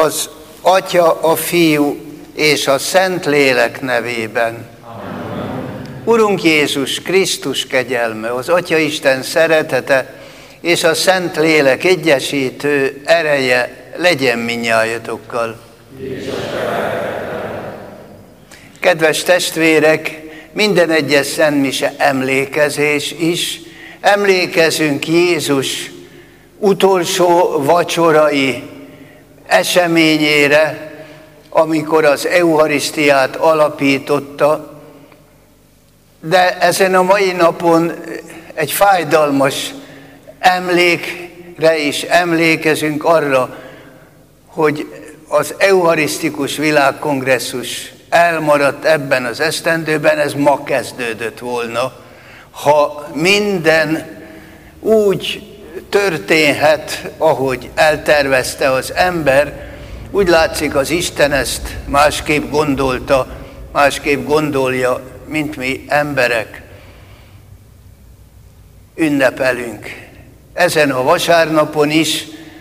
Az Atya, a Fiú és a Szentlélek nevében. Amen. Urunk Jézus Krisztus kegyelme, az Atya Isten szeretete és a Szentlélek egyesítő ereje legyen minnyájatokkal. Kedves testvérek, minden egyes szentmise emlékezés is. Emlékezünk Jézus utolsó vacsorai eseményére, amikor az eucharisztiát alapította, de ezen a mai napon egy fájdalmas emlékre is emlékezünk arra, hogy az eucharisztikus világkongresszus elmaradt ebben az esztendőben, ez ma kezdődött volna. Ha minden úgy történhet, ahogy eltervezte az ember, úgy látszik, az Isten ezt másképp gondolta, másképp gondolja, mint mi emberek. Ünnepelünk ezen a vasárnapon is,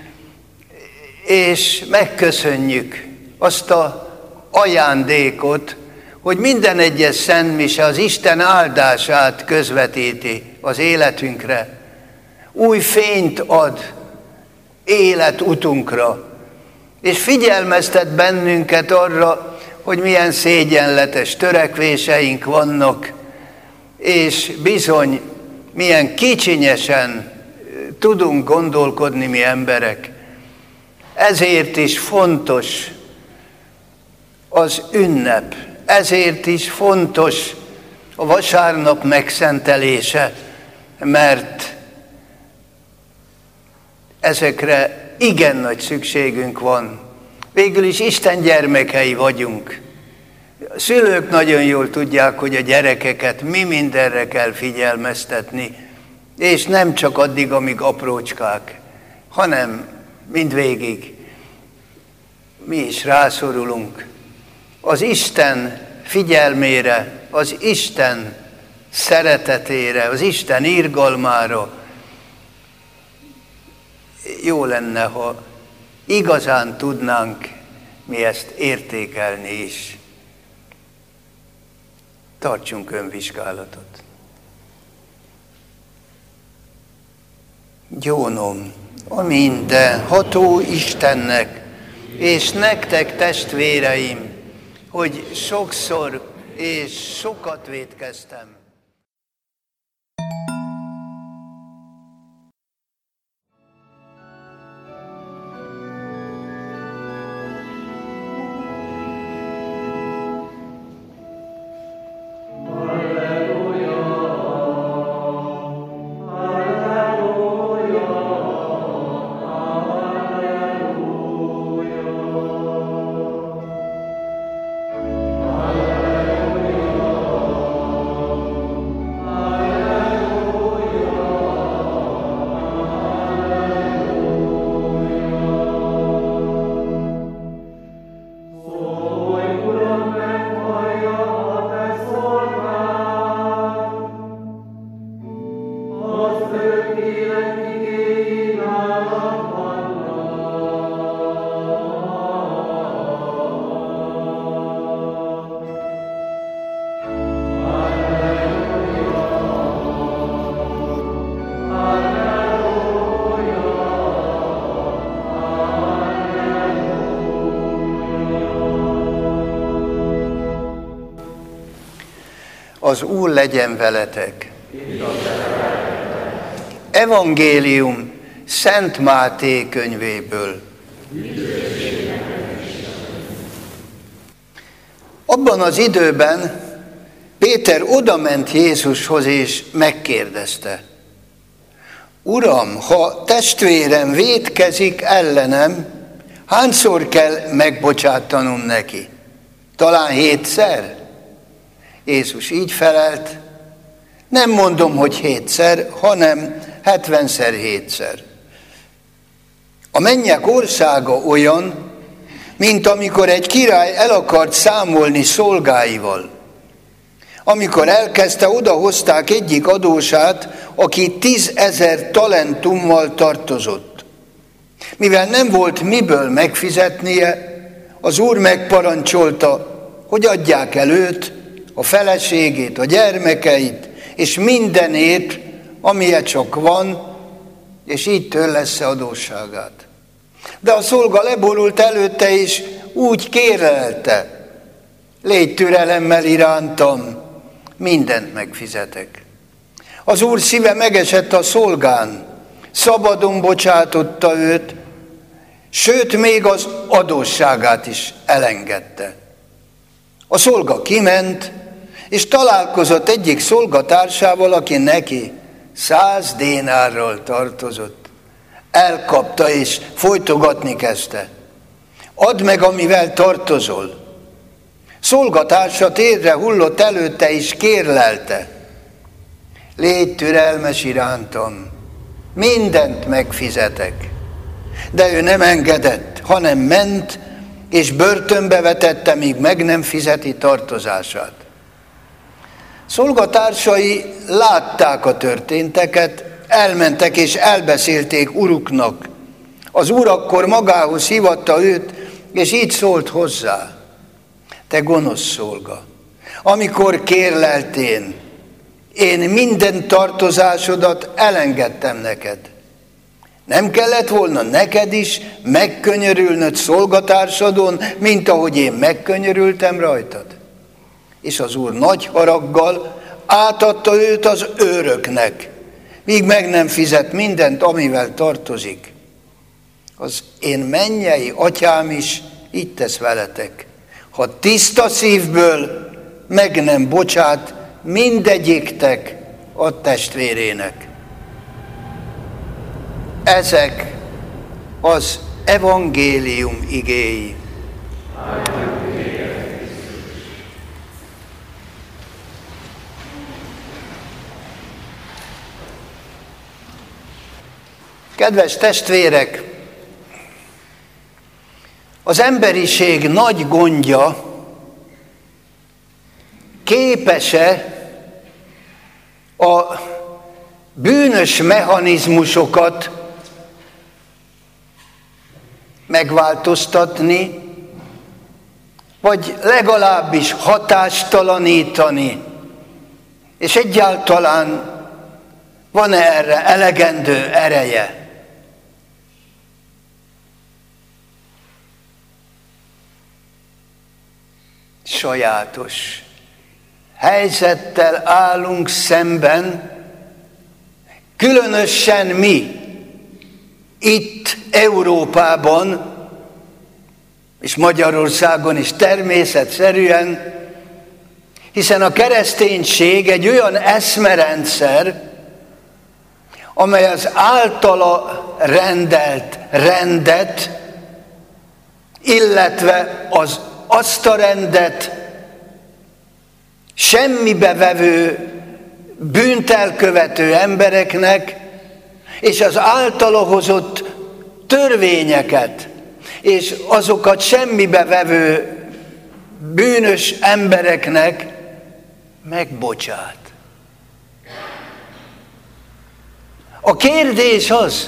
és megköszönjük azt a ajándékot, hogy minden egyes szentmise az Isten áldását közvetíti az életünkre. Új fényt ad életutunkra, és figyelmeztet bennünket arra, hogy milyen szégyenletes törekvéseink vannak, és bizony milyen kicsinyesen tudunk gondolkodni mi emberek. Ezért is fontos az ünnep, ezért is fontos a vasárnap megszentelése, mert ezekre igen nagy szükségünk van. Végül is Isten gyermekei vagyunk. A szülők nagyon jól tudják, hogy a gyerekeket mi mindenre kell figyelmeztetni, és nem csak addig, amíg aprócskák, hanem mindvégig. Mi is rászorulunk az Isten figyelmére, az Isten szeretetére, az Isten irgalmára. Jó lenne, ha igazán tudnánk mi ezt értékelni is. Tartsunk önvizsgálatot. Gyónom a mindenható Istennek, és nektek, testvéreim, hogy sokszor és sokat vétkeztem. Az Úr legyen veletek. Evangélium Szent Máté könyvéből. Abban az időben Péter odament Jézushoz és megkérdezte: Uram, ha testvérem vétkezik ellenem, hányszor kell megbocsátanom neki? Talán 7-szer? Jézus így felelt: nem mondom, hogy 7-szer, hanem 70-7-szer. A mennyek országa olyan, mint amikor egy király el akart számolni szolgáival. Amikor elkezdte, odahozták egyik adósát, aki 10 000 talentummal tartozott. Mivel nem volt miből megfizetnie, az úr megparancsolta, hogy adják el őt, a feleségét, a gyermekeit, és mindenét, amilyen csak van, és így törlessze adósságát. De a szolga leborult előtte, és úgy kérlelte: légy türelemmel irántam, mindent megfizetek. Az úr szíve megesett a szolgán, szabadon bocsátotta őt, sőt, még az adósságát is elengedte. A szolga kiment, és találkozott egyik szolgatársával, aki neki 100 dénárral tartozott. Elkapta, és folytogatni kezdte: add meg, amivel tartozol. Szolgatársa térre hullott előtte, és kérlelte: légy türelmes irántam, mindent megfizetek. De ő nem engedett, hanem ment, és börtönbe vetette, míg meg nem fizeti tartozását. Szolgatársai látták a történteket, elmentek és elbeszélték uruknak. Az úr akkor magához hívatta őt, és így szólt hozzá: te gonosz szolga, amikor kérleltén, én minden tartozásodat elengedtem neked. Nem kellett volna neked is megkönyörülnöd szolgatársadon, mint ahogy én megkönyörültem rajtad? És az úr nagy haraggal átadta őt az őröknek, míg meg nem fizet mindent, amivel tartozik. Az én mennyei atyám is így tesz veletek, ha tiszta szívből meg nem bocsát mindegyiktek a testvérének. Ezek az evangélium igéi. Kedves testvérek, az emberiség nagy gondja, képes-e a bűnös mechanizmusokat megváltoztatni, vagy legalábbis hatástalanítani, és egyáltalán van-e erre elegendő ereje? Sajátos helyzettel állunk szemben, különösen mi, itt Európában, és Magyarországon is természetszerűen, hiszen a kereszténység egy olyan eszmerendszer, amely az általa rendelt rendet, illetve azt a rendet semmibe vevő, bűnt elkövető embereknek, és az általa hozott törvényeket, és azokat semmibe vevő bűnös embereknek megbocsát. A kérdés az,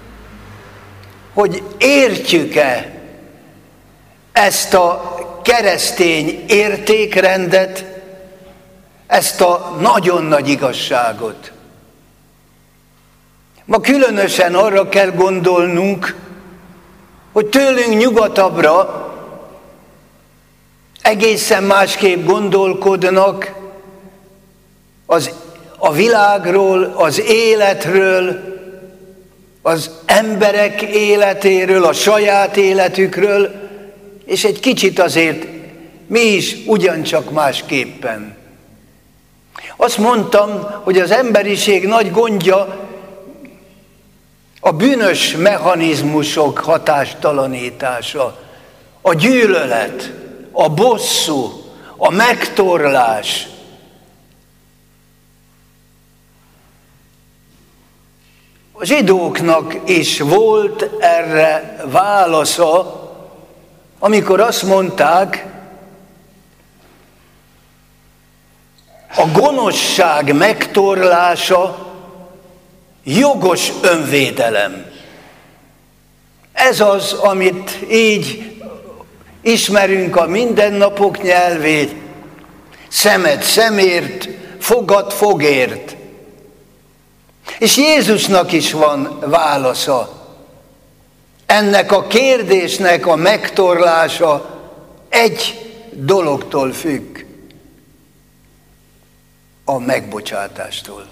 hogy értjük-e ezt a keresztény értékrendet, ezt a nagyon nagy igazságot. Ma különösen arra kell gondolnunk, hogy tőlünk nyugatabbra egészen másképp gondolkodnak a világról, az életről, az emberek életéről, a saját életükről, és egy kicsit azért mi is ugyancsak másképpen. Azt mondtam, hogy az emberiség nagy gondja a bűnös mechanizmusok hatástalanítása, a gyűlölet, a bosszú, a megtorlás. A zsidóknak is volt erre válasza, amikor azt mondták, a gonoszság megtorlása jogos önvédelem. Ez az, amit így ismerünk a mindennapok nyelvét. Szemed szemért, fogad fogért. És Jézusnak is van válasza. Ennek a kérdésnek a megtorlása egy dologtól függ. A megbocsátástól.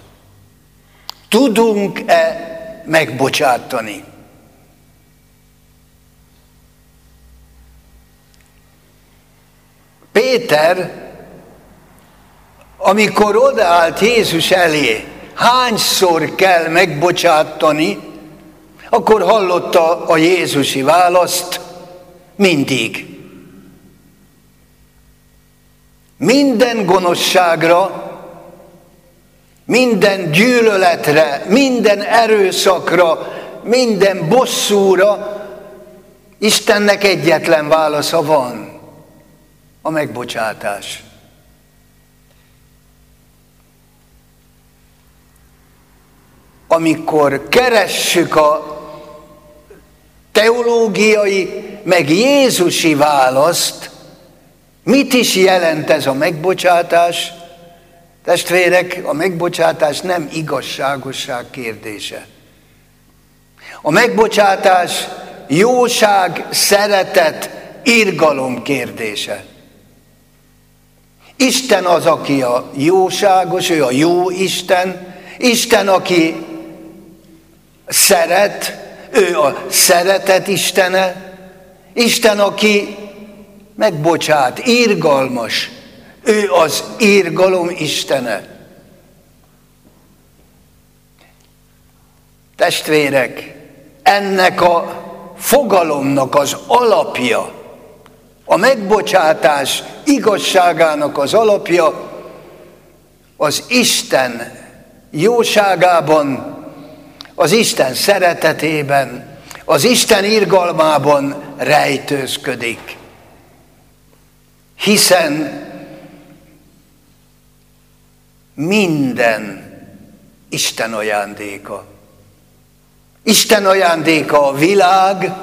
Tudunk-e megbocsátani? Péter, amikor odaállt Jézus elé, hányszor kell megbocsátani, akkor hallotta a jézusi választ, mindig. Minden gonoszságra, minden gyűlöletre, minden erőszakra, minden bosszúra Istennek egyetlen válasza van, a megbocsátás. Amikor keressük a teológiai, meg jézusi választ, mit is jelent ez a megbocsátás? Testvérek, a megbocsátás nem igazságosság kérdése. A megbocsátás jóság, szeretet, irgalom kérdése. Isten az, aki a jóságos, ő a jó Isten. Isten, aki szeret, ő a szeretet Istene. Isten, aki megbocsát, irgalmas, ő az irgalom Istene. Testvérek, ennek a fogalomnak az alapja, a megbocsátás igazságának az alapja az Isten jóságában, az Isten szeretetében, az Isten irgalmában rejtőzködik. Hiszen minden Isten ajándéka. Isten ajándéka a világ,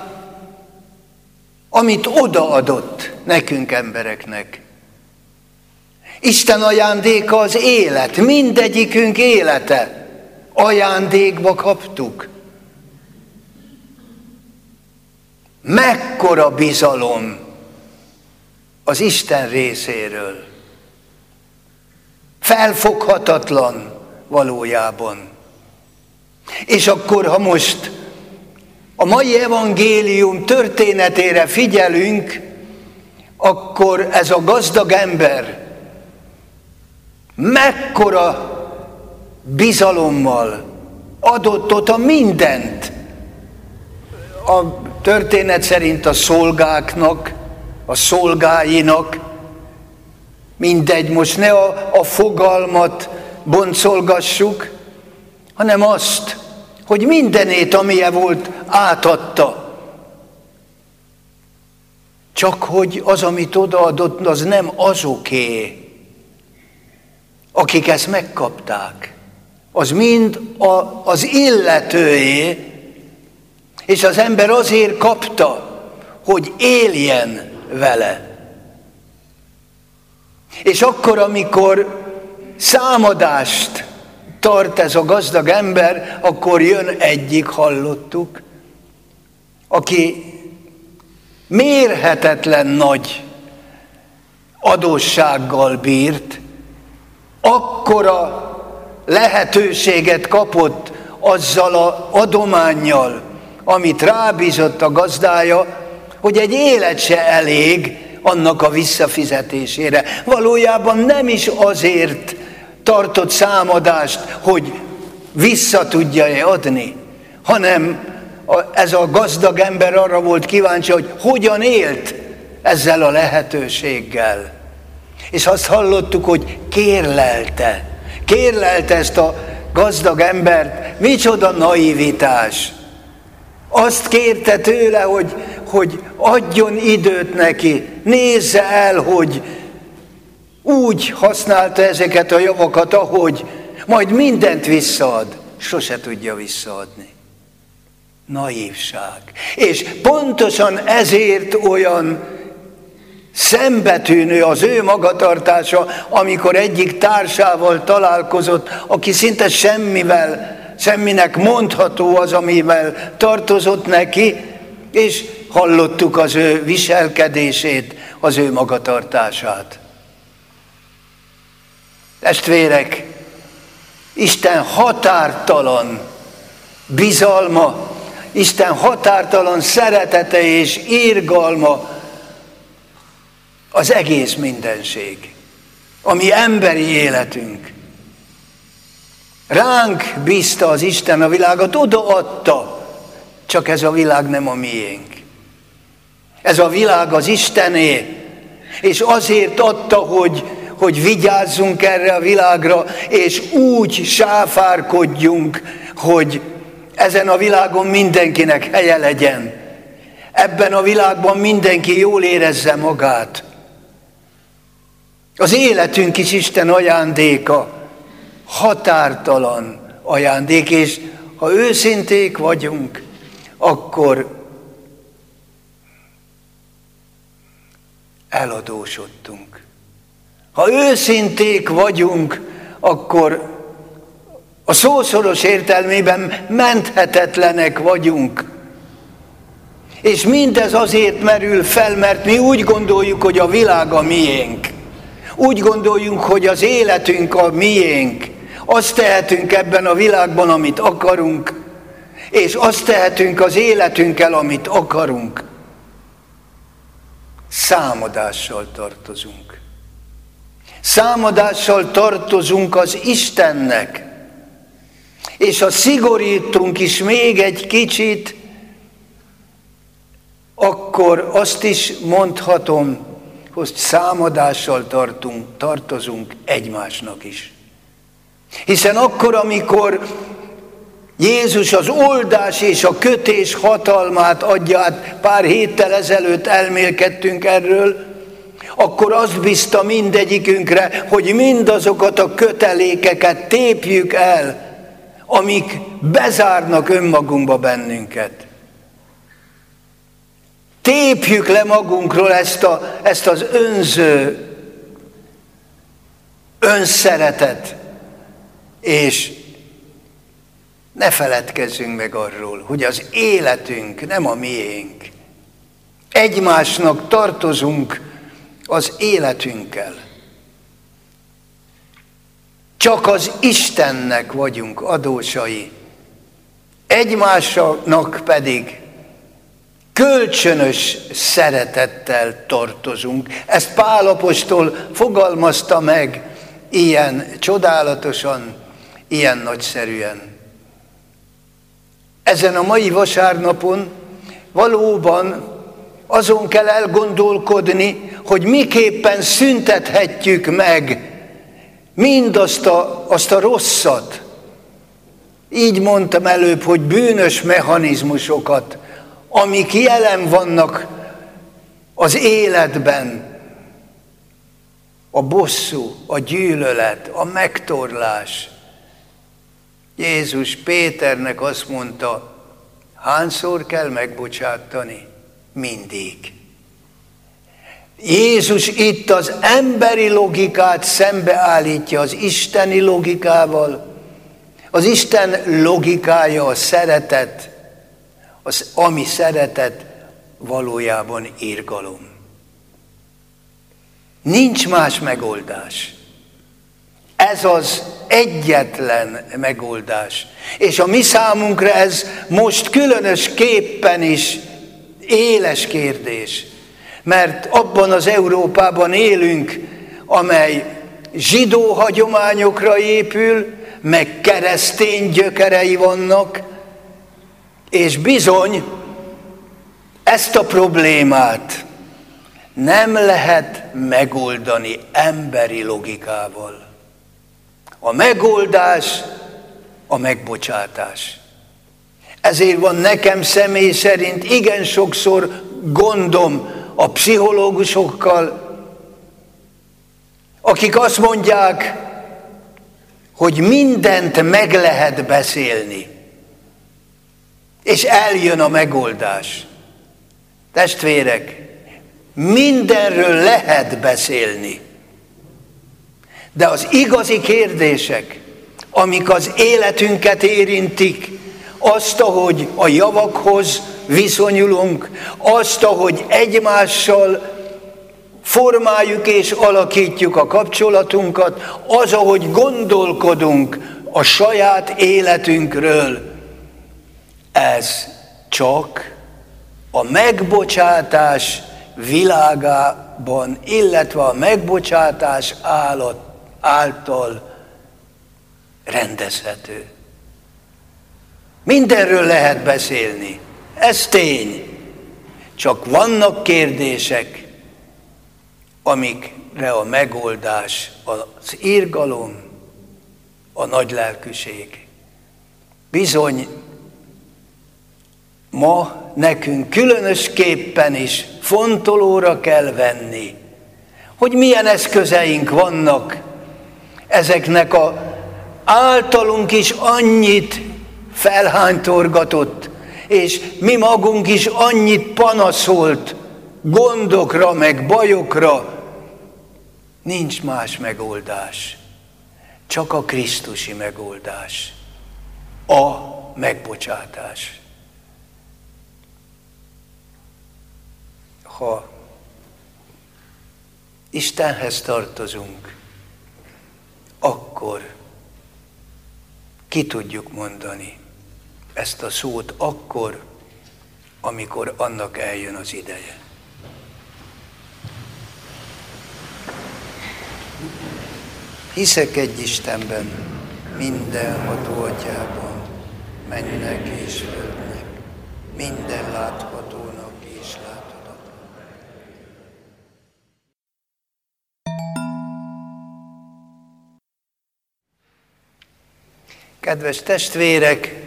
amit odaadott nekünk embereknek. Isten ajándéka az élet, mindegyikünk élete. Ajándékba kaptuk. Mekkora bizalom az Isten részéről. Felfoghatatlan valójában. És akkor, ha most a mai evangélium történetére figyelünk, akkor ez a gazdag ember mekkora bizalommal adott oda mindent. A történet szerint a szolgáknak, a szolgáinak, mindegy, most ne a fogalmat boncolgassuk, hanem azt, hogy mindenét, amilyen volt, átadta. Csak hogy az, amit odaadott, az nem azoké, akik ezt megkapták. Az mind az illetőé, és az ember azért kapta, hogy éljen vele. És akkor, amikor számadást tart ez a gazdag ember, akkor jön egyik, hallottuk, aki mérhetetlen nagy adóssággal bírt, akkora lehetőséget kapott azzal az adománnyal, amit rábízott a gazdája, hogy egy élet se elég annak a visszafizetésére. Valójában nem is azért tartott számadást, hogy vissza tudja-e adni, hanem ez a gazdag ember arra volt kíváncsi, hogy hogyan élt ezzel a lehetőséggel. És azt hallottuk, hogy kérlelte ezt a gazdag embert. Micsoda naivitás! Azt kérte tőle, hogy adjon időt neki, nézze el, hogy úgy használta ezeket a javakat, ahogy majd mindent visszaad. Sose tudja visszaadni. naívság. És pontosan ezért olyan szembetűnő az ő magatartása, amikor egyik társával találkozott, aki szinte semminek mondható az, amivel tartozott neki, és hallottuk az ő viselkedését, az ő magatartását. Testvérek, Isten határtalan bizalma, Isten határtalan szeretete és irgalma az egész mindenség, a mi emberi életünk. Ránk bízta az Isten a világot, odaadta, csak ez a világ nem a miénk. Ez a világ az Istené, és azért adta, hogy vigyázzunk erre a világra, és úgy sáfárkodjunk, hogy ezen a világon mindenkinek helye legyen. Ebben a világban mindenki jól érezze magát. Az életünk is Isten ajándéka, határtalan ajándék, és ha őszinték vagyunk, akkor eladósodtunk. Ha őszinték vagyunk, akkor a szószoros értelmében menthetetlenek vagyunk. És mindez azért merül fel, mert mi úgy gondoljuk, hogy a világ a miénk. Úgy gondoljunk, hogy az életünk a miénk. Azt tehetünk ebben a világban, amit akarunk, és azt tehetünk az életünkkel, amit akarunk. Számadással tartozunk. Számadással tartozunk az Istennek. És ha szigorítunk is még egy kicsit, akkor azt is mondhatom, hogy számadással tartozunk egymásnak is. Hiszen akkor, amikor Jézus az oldás és a kötés hatalmát adja át, pár héttel ezelőtt elmélkedtünk erről, akkor azt bízta mindegyikünkre, hogy mindazokat a kötelékeket tépjük el, amik bezárnak önmagunkba bennünket. Tépjük le magunkról ezt az önző önszeretet, és ne feledkezzünk meg arról, hogy az életünk nem a miénk. Egymásnak tartozunk az életünkkel. Csak az Istennek vagyunk adósai, egymásnak pedig kölcsönös szeretettel tartozunk. Ezt Pál apostol fogalmazta meg ilyen csodálatosan, ilyen nagyszerűen. Ezen a mai vasárnapon valóban azon kell elgondolkodni, hogy miképpen szüntethetjük meg mindazt a rosszat. Így mondtam előbb, hogy bűnös mechanizmusokat, amik jelen vannak az életben. A bosszú, a gyűlölet, a megtorlás. Jézus Péternek azt mondta, hányszor kell megbocsátani? Mindig. Jézus itt az emberi logikát szembeállítja az isteni logikával. Az Isten logikája a szeretet, ami szeretet valójában irgalom. Nincs más megoldás. Ez az egyetlen megoldás. És a mi számunkra ez most különösképpen is éles kérdés. Mert abban az Európában élünk, amely zsidó hagyományokra épül, meg keresztény gyökerei vannak, és bizony ezt a problémát nem lehet megoldani emberi logikával. A megoldás a megbocsátás. Ezért van nekem személy szerint igen sokszor gondom a pszichológusokkal, akik azt mondják, hogy mindent meg lehet beszélni. és eljön a megoldás. Testvérek, mindenről lehet beszélni, de az igazi kérdések, amik az életünket érintik, azt, ahogy a javakhoz viszonyulunk, azt, ahogy egymással formáljuk és alakítjuk a kapcsolatunkat, az, ahogy gondolkodunk a saját életünkről, ez csak a megbocsátás világában, illetve a megbocsátás által rendezhető. Mindenről lehet beszélni, ez tény. Csak vannak kérdések, amikre a megoldás az irgalom, a nagylelkűség. Bizony, ma nekünk különösképpen is fontolóra kell venni, hogy milyen eszközeink vannak ezeknek a általunk is annyit felhánytorgatott, és mi magunk is annyit panaszolt gondokra, meg bajokra. Nincs más megoldás, csak a krisztusi megoldás, a megbocsátás. Ha Istenhez tartozunk, akkor ki tudjuk mondani ezt a szót akkor, amikor annak eljön az ideje. Hiszek egy Istenben, mindenható Atyában, mennek és földnek, minden láthatónak és láthatatlannak. Kedves testvérek,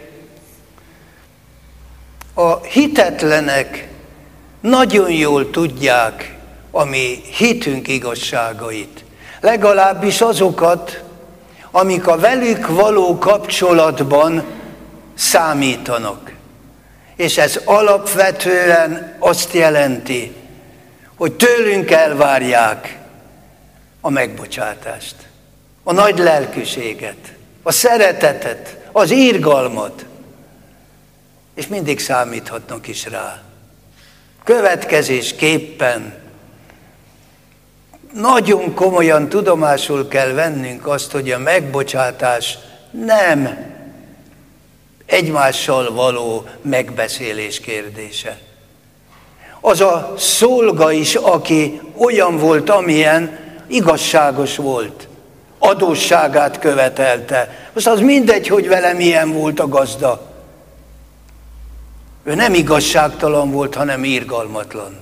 a hitetlenek nagyon jól tudják a mi hitünk igazságait. Legalábbis azokat, amik a velük való kapcsolatban számítanak. És ez alapvetően azt jelenti, hogy tőlünk elvárják a megbocsátást, a nagy lelkűséget, a szeretetet, az irgalmat, és mindig számíthatnak is rá. Következésképpen nagyon komolyan tudomásul kell vennünk azt, hogy a megbocsátás nem egymással való megbeszélés kérdése. Az a szolga is, aki olyan volt, amilyen, igazságos volt, adósságát követelte. Most az mindegy, hogy vele milyen volt a gazda. Ő nem igazságtalan volt, hanem irgalmatlan.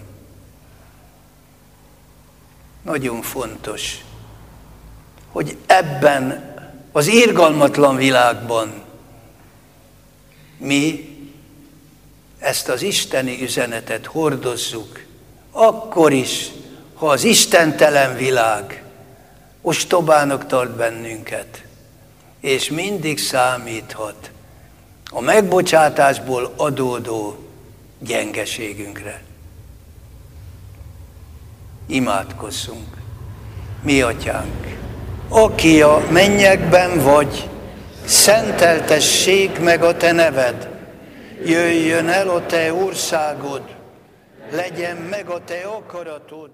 Nagyon fontos, hogy ebben az irgalmatlan világban mi ezt az isteni üzenetet hordozzuk, akkor is, ha az istentelen világ ostobának tart bennünket, és mindig számíthat a megbocsátásból adódó gyengeségünkre. Imádkozzunk. Mi Atyánk, aki a mennyekben vagy, szenteltessék meg a Te neved, jöjjön el a Te országod, legyen meg a Te akaratod.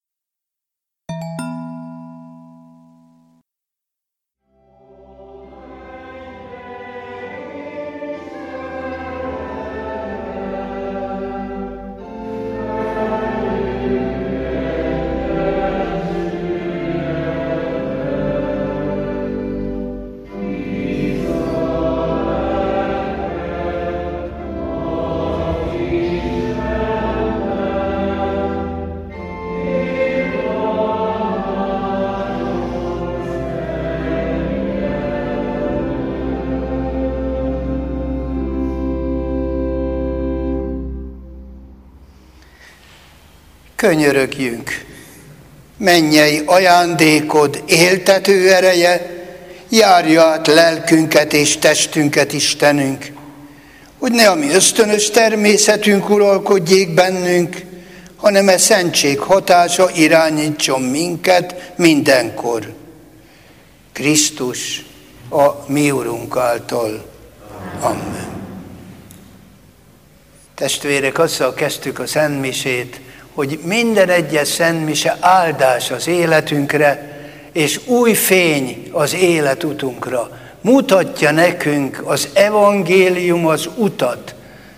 Könyörögjünk, mennyei ajándékod éltető ereje, járja át lelkünket és testünket, Istenünk, hogy ne a mi ösztönös természetünk uralkodjék bennünk, hanem szentség hatása irányítson minket mindenkor. Krisztus, a mi Urunk által. Amen. Testvérek, azzal kezdtük a szentmisét, hogy minden egyes szentmise áldás az életünkre, és új fény az életutunkra. Mutatja nekünk az evangélium az utat.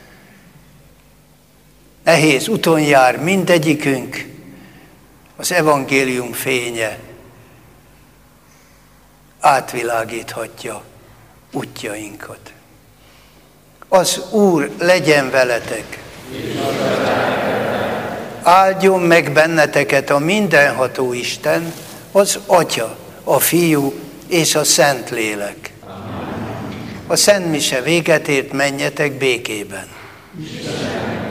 Nehéz úton jár mindegyikünk, az evangélium fénye átvilágíthatja útjainkat. Az Úr legyen veletek. Áldjon meg benneteket a mindenható Isten, az Atya, a Fiú és a Szentlélek. A szentmise véget ért, menjetek békében.